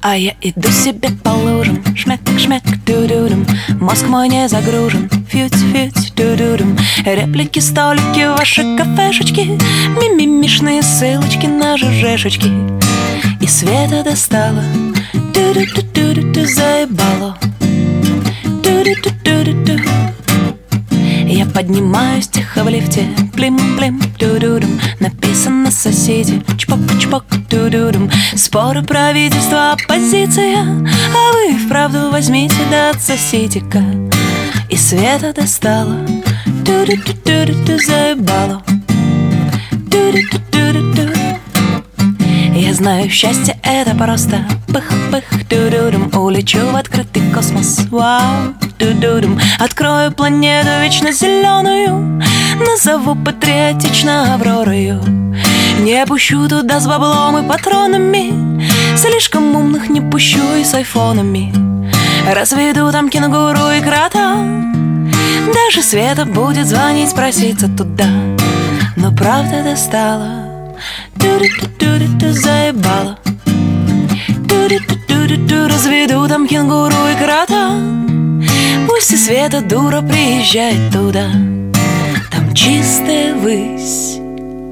А я иду себе по лужам, шмяк-шмяк, ду-ду-дум. Мозг мой не загружен, фють-фють, ду-ду-дум. Реплики, столики, ваши кафешечки, мимимишные ссылочки на жжешечки. И Света достала, ду-ду-ду-ду-ду, заебало, ду-ду-ду-ду-ду. Я поднимаюсь тихо в лифте, плим-плим, ду-ду-дум. Написано соседи, чпок-чпок, ду-ду-дум. Споры правительства, оппозиция, а вы вправду возьмите да отсосите-ка. И Света достала, ду-ду-ду-ду-ду, заебало, ду-ду-ду-ду-ду. Я знаю, счастье это просто пых-пых, ду-ду-дум. Улечу в открытый космос, вау, ду-ду-дум. Открою планету вечно зеленую, назову патриотично Авророю. Не пущу туда с баблом и патронами, слишком умных не пущу и с айфонами. Разведу там кенгуру и крота, даже Света будет звонить, проситься туда. Но правда достала, ду-ду-ду-ду-ду, заебало, ду-ду-ду-ду-ду. Разведу там кенгуру и крота, пусть и Света дура приезжает туда. Там чистая высь,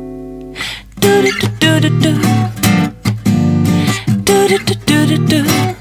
ду-ду-ду-ду-ду, ду-ду-ду-ду-ду.